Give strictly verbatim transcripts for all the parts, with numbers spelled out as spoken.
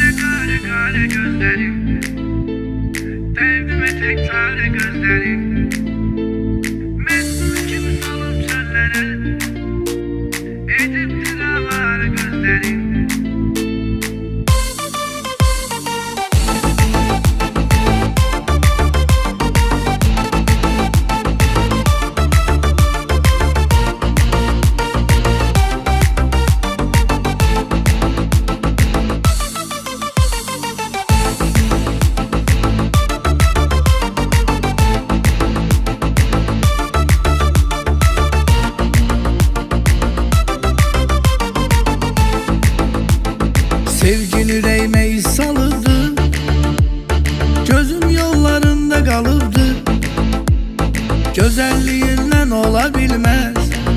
Kare kare kare gözlerim, derdime tek çare gözlerim. Mecnun gibi salıp çöllere, ediptir avare gözlerim. Sevgin yüreğime salırdı, gözüm yollarında kalıbdı. Güzelliğinle olabilmez,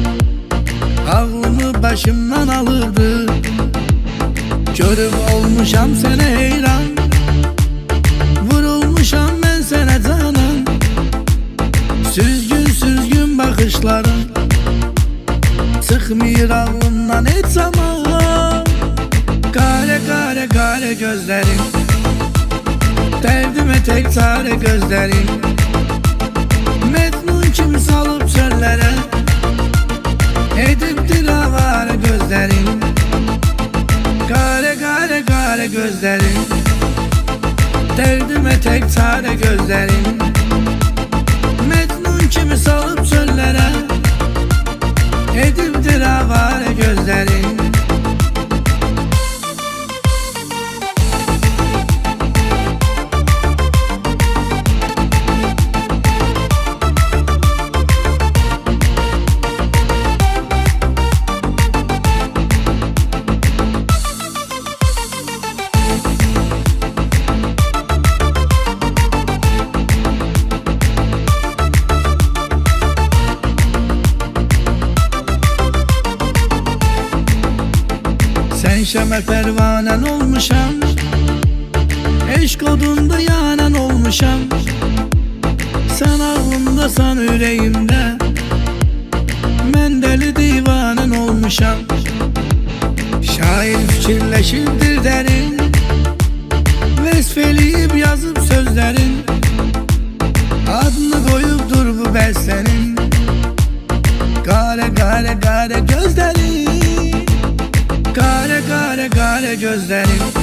aklımı başımdan alırdı. Görüp olmuşam sana heyran, vurulmuşam ben sana canan. Süzgün süzgün bakışların çıkmıyor aklımdan hiç zaman. Kare kare kare gözlerim, derdime tek çare gözlerim. Mecnun kimi salıp çöllere, ediptir avare gözlerim. Kare kare kare gözlerim, derdime tek çare gözlerim. Mecnun kimi salıp çöllere, ediptir avare gözlerim. Sen şeme pervanen olmuşam, eşk odunda yanan olmuşam. Sen ağlımda san yüreğimde, men deli divanen olmuşam. Şair fikirleşirdir derin, vesfeleyip yazıp sözlerin. Adını koyup dur bu beslenin, kare kare kare gözlerin. Kare kare kare gözlerim,